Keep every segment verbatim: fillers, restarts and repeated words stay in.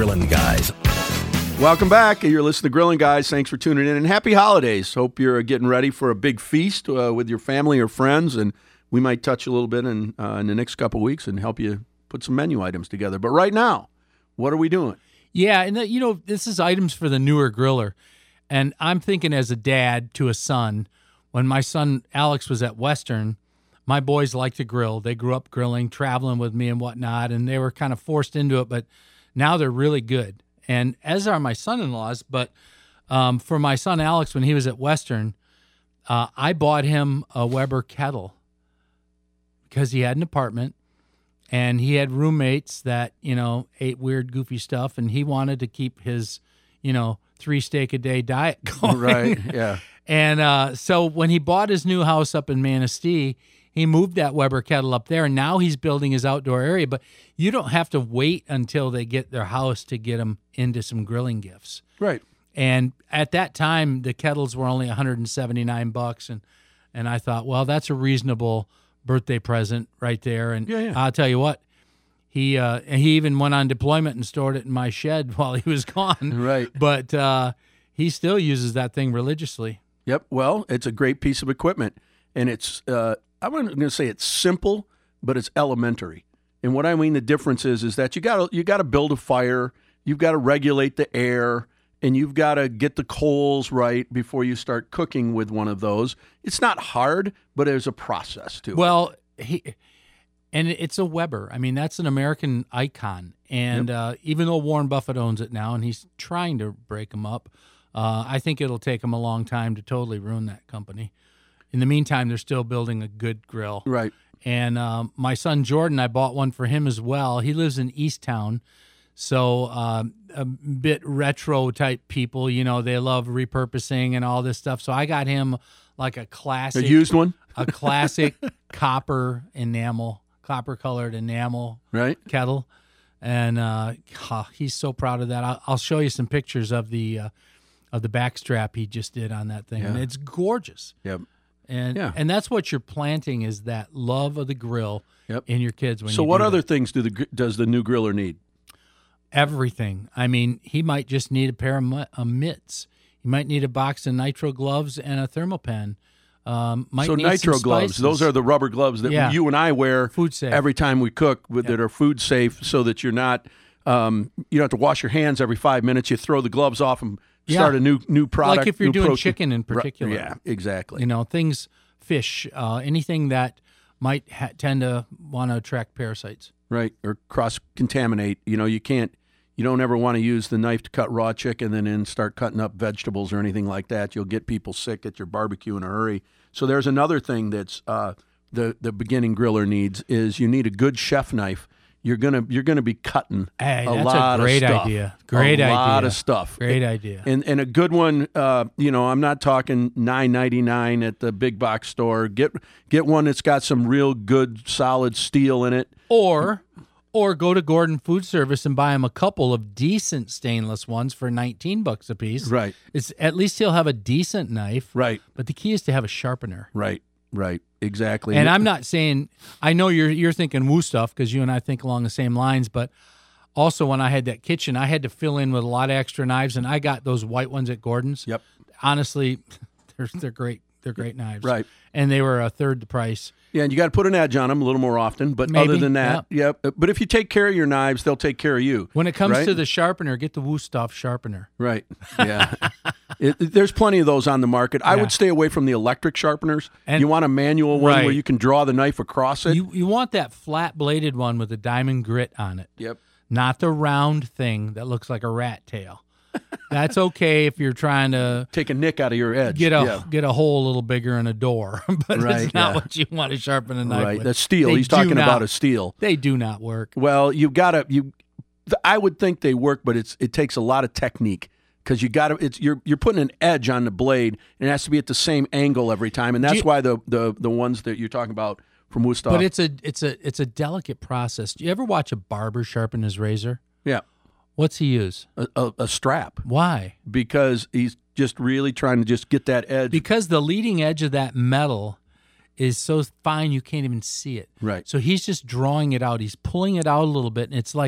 Grilling Guys. Welcome back. You're listening to Grilling Guys. Thanks for tuning in, and happy holidays. Hope you're getting ready for a big feast uh, with your family or friends, and we might touch a little bit in, uh, in the next couple of weeks and help you put some menu items together. But right now, what are we doing? Yeah, and the, you know, this is items for the newer griller. And I'm thinking as a dad to a son, when my son Alex was at Western, my boys like to grill. They grew up grilling, traveling with me and whatnot, and they were kind of forced into it, but now they're really good. And as are my son-in-laws, but um, for my son Alex, when he was at Western, uh, I bought him a Weber kettle because he had an apartment. And he had roommates that, you know, ate weird, goofy stuff, and he wanted to keep his, you know, three steak a day diet going. Right, yeah. And uh, so when he bought his new house up in Manistee, he moved that Weber kettle up there, and now he's building his outdoor area. But you don't have to wait until they get their house to get them into some grilling gifts. Right. And at that time, the kettles were only one hundred seventy-nine bucks, and and I thought, well, that's a reasonable birthday present right there. And yeah, yeah. I'll tell you what, he uh, he even went on deployment and stored it in my shed while he was gone. Right. But uh, he still uses that thing religiously. Yep. Well, it's a great piece of equipment, and it's uh, I'm going to say it's simple, but it's elementary. And what I mean the difference is is that you got to you got to build a fire, you've got to regulate the air, and you've got to get the coals right before you start cooking with one of those. It's not hard, but there's a process to it. Well, he and it's a Weber. I mean, that's an American icon. And Yep. uh, even though Warren Buffett owns it now, and he's trying to break them up, uh, I think it'll take him a long time to totally ruin that company. In the meantime, they're still building a good grill. Right. And um, my son Jordan, I bought one for him as well. He lives in Easttown. So um, a bit retro type people, you know, they love repurposing and all this stuff. So I got him like a classic, A used one? a classic copper enamel, copper colored enamel Right. kettle. And uh, oh, he's so proud of that. I'll, I'll show you some pictures of the uh, of the backstrap he just did on that thing. Yeah. And it's gorgeous. Yep. And Yeah. and that's what you're planting is that love of the grill Yep. in your kids. When So you what do other that. things do the gr- does the new griller need? Everything. I mean, he might just need a pair of mu- uh, mitts. He might need a box of nitro gloves and a thermal pen. Um, might So need nitro some gloves, spices. those are the rubber gloves that Yeah. you and I wear Food safe. every time we cook with, that are food safe so that you're not, um, you don't have to wash your hands every five minutes. You throw the gloves off and Yeah. start a new new product. Like if you're new doing protein. chicken in Right, particular. Yeah, exactly. You know, things, fish, uh, anything that might ha- tend to want to attract parasites. Right, or cross-contaminate. You know, you can't, you don't ever want to use the knife to cut raw chicken and then start cutting up vegetables or anything like that. You'll get people sick at your barbecue in a hurry. So there's another thing that's uh, the the beginning griller needs is you need a good chef knife. You're gonna you're gonna be cutting Hey, a that's lot a great of stuff. idea. Great a idea. A lot of stuff. Great idea. And and a good one, uh, you know, I'm not talking nine ninety-nine at the big box store. Get get one that's got some real good solid steel in it. Or or go to Gordon Food Service and buy him a couple of decent stainless ones for nineteen bucks a piece. Right. It's at least he'll have a decent knife. Right. But the key is to have a sharpener. Right. Right. Exactly. And I'm not saying I know you're you're thinking woo stuff because you and I think along the same lines, but also when I had that kitchen, I had to fill in with a lot of extra knives, and I got those white ones at Gordon's. Yep. Honestly, they're they're great. They're great knives. Right. And they were a third the price. Yeah, and you got to put an edge on them a little more often. But Maybe, other than that, yeah. But if you take care of your knives, they'll take care of you. When it comes right? to the sharpener, get the woo stuff sharpener. Right. Yeah. it, there's plenty of those on the market. I Yeah. would stay away from the electric sharpeners. And- you want a manual one Right. where you can draw the knife across it. You you want that flat bladed one with a diamond grit on it. Yep. Not the round thing that looks like a rat tail. That's okay if you're trying to Take a nick out of your edge. get a yeah. get a hole a little bigger in a door, but Right, it's not yeah. what you want to sharpen a knife Right. with. That's steel. They He's do talking not- about a steel. They do not work. Well, you got to you. th- I would think they work, but it's it takes a lot of technique because you got to. It's you're you're putting an edge on the blade, and it has to be at the same angle every time, and that's you- why the the the ones that you're talking about from Wusthof. But it's a it's a it's a delicate process. Do you ever watch a barber sharpen his razor? yeah, What's he use? a, a, a strap Why? because he's just really trying to just get that edge. Because the leading edge of that metal is so fine you can't even see it. Right. So he's just drawing it out. He's pulling it out a little bit, and it's like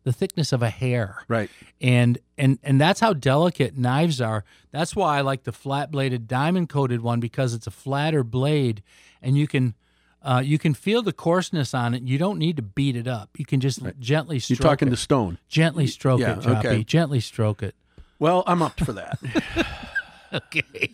the thickness of a hair. Right. And and and that's how delicate knives are. That's why I like the flat-bladed diamond-coated one, because it's a flatter blade, and you can uh, you can feel the coarseness on it. You don't need to beat it up. You can just right. gently stroke it. You're talking it. to stone. Gently stroke yeah, it, Joppy. Okay. Gently stroke it. Well, I'm up for that. Okay.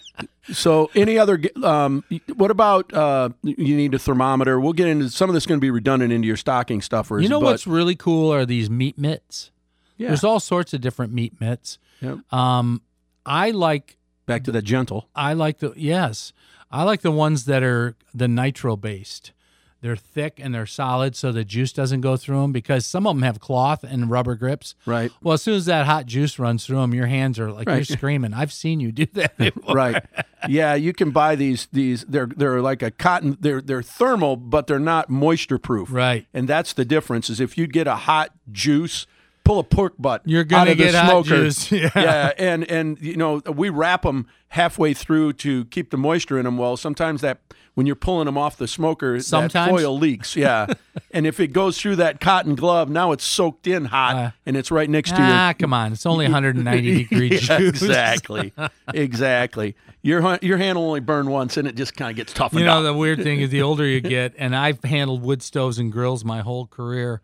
So, any other? Um, what about? Uh, you need a thermometer. We'll get into some of this. Going to be redundant into your stocking stuffers. You know but, what's really cool are these meat mitts. Yeah. There's all sorts of different meat mitts. Yep. Um, I like back to the gentle. I like the yes, I like the ones that are the nitro based. They're thick and they're solid, so the juice doesn't go through them, because some of them have cloth and rubber grips. Right. Well, as soon as that hot juice runs through them, your hands are like right. you're screaming. I've seen you do that before. Right. Yeah, you can buy these. These they're they're like a cotton. They're they're thermal, but they're not moisture proof. Right. And that's the difference. Is if you get a hot juice, pull a pork butt You're gonna out of get the hot smoker. juice. Yeah. yeah, and and you know we wrap them halfway through to keep the moisture in them. Well, sometimes that when you're pulling them off the smoker, sometimes that foil leaks. Yeah, and if it goes through that cotton glove, now it's soaked in hot, Uh, and it's right next to Ah, your. come on! It's only one hundred ninety degree juice. Yeah, exactly, exactly. Your hu- your hand will only burn once, and it just kind of gets toughened You know, up. the weird thing is the older you get, and I've handled wood stoves and grills my whole career,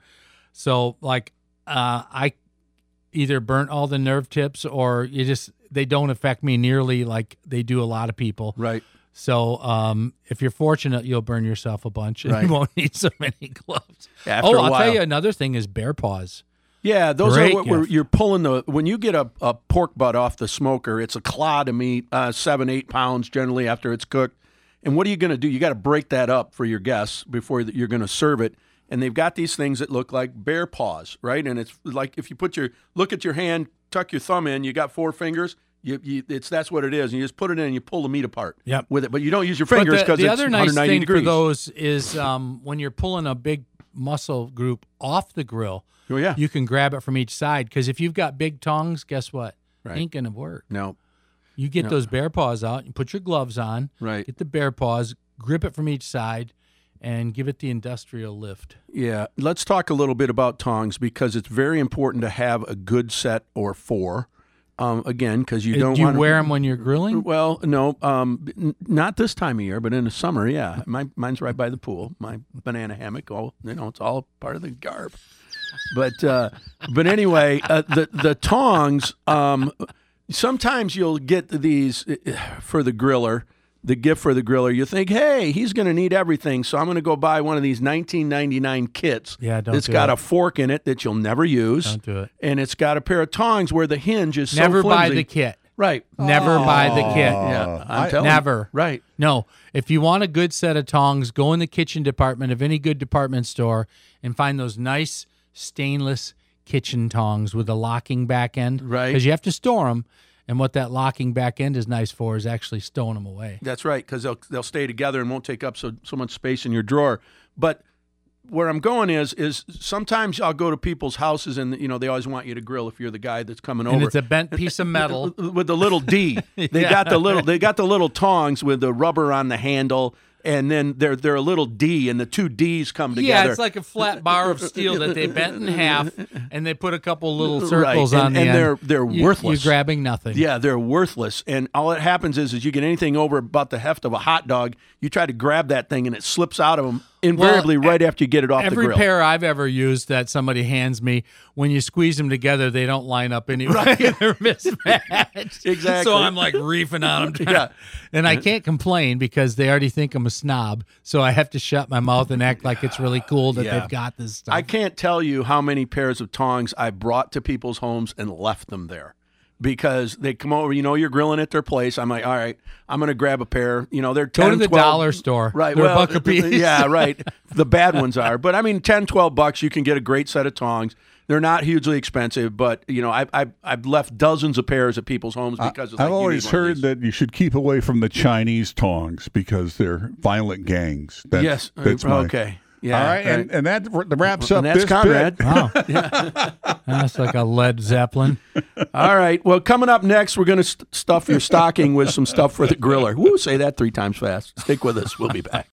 so like uh, I either burnt all the nerve tips, or you just they don't affect me nearly like they do a lot of people. Right. So um, if you're fortunate, you'll burn yourself a bunch, and Right. you won't need so many gloves. After oh, a I'll while. tell you another thing is bear paws. Yeah, those Great are what we're, gift. you're pulling the when you get a, a pork butt off the smoker. It's a clod of meat, uh, seven eight pounds generally after it's cooked. And what are you going to do? You got to break that up for your guests before you're going to serve it. And they've got these things that look like bear paws, right? And it's like if you put your look at your hand, tuck your thumb in, you got four fingers. You, you, it's that's what it is. And you just put it in and you pull the meat apart Yep. with it. But you don't use your But fingers the, because the it's other nice one hundred ninety thing degrees. for those is um, when you're pulling a big muscle group off the grill, Oh, yeah. you can grab it from each side. Because if you've got big tongs, guess what? Right. Ain't gonna work. No. You get No. those bear paws out, you put your gloves on, Right. get the bear paws, grip it from each side, and give it the industrial lift. Yeah, let's talk a little bit about tongs because it's very important to have a good set or four. Um, again, because you Uh, don't Do you want wear them when you're grilling? Well, no, um, n- not this time of year, but in the summer, yeah. My mine's right by the pool. My banana hammock. Oh, you know, it's all part of the garb. But uh, but anyway, uh, the the tongs. Um, sometimes you'll get these uh, for the griller. The gift for the griller, you think, hey, he's going to need everything, so I'm going to go buy one of these nineteen ninety-nine kits. Yeah, don't It's do got it. a fork in it that you'll never use. Don't do it. And it's got a pair of tongs where the hinge is Never so buy flimsy. the kit. Right. Never buy the kit. Yeah, I'm I- telling Never. you. Right. No, if you want a good set of tongs, go in the kitchen department of any good department store and find those nice stainless kitchen tongs with a locking back end. Right. Because you have to store them, and what that locking back end is nice for is actually stowing them away. That's right, because they'll they'll stay together and won't take up so so much space in your drawer. But where I'm going is is sometimes I'll go to people's houses and you know they always want you to grill if you're the guy that's coming And over. it's a bent piece of metal. with the little D. They Yeah. got the little they got the little tongs with the rubber on the handle, and then they're they're a little D, and the two D's come together. Yeah, it's like a flat bar of steel that they bent in half, and they put a couple little Right, circles and- on the and end. they're- they're You- worthless. You're grabbing nothing. Yeah, they're worthless. And all that happens is, is you get anything over about the heft of a hot dog, you try to grab that thing and it slips out of them invariably Well, right after you get it off the Every grill. pair I've ever used that somebody hands me, when you squeeze them together, they don't line up anyway. They're mismatched. Exactly. So I'm like reefing on them. Yeah. And I can't complain because they already think I'm a snob. So I have to shut my mouth and act like it's really cool that Yeah. they've got this stuff. I can't tell you how many pairs of tongs I brought to people's homes and left them there. Because they come over, you know, you're grilling at their place. I'm like, all right, I'm going to grab a pair. You know, they're ten, Go to the twelve dollar store. Right. They're well, a buck a piece. Yeah, right. The bad ones are. But I mean, ten, twelve bucks, you can get a great set of tongs. They're not hugely expensive, but, you know, I've, I've, I've left dozens of pairs at people's homes because it's like, I've you need always one of heard these. that you should keep away from the Chinese tongs because they're violent gangs. That's, Yes. That's my, okay. Yeah. All right, and, and that wraps up And that's this Conrad. bit. Wow. That's like a Led Zeppelin. All right. Well, coming up next, we're going to st- stuff your stocking with some stuff for the griller. Woo, say that three times fast. Stick with us. We'll be back.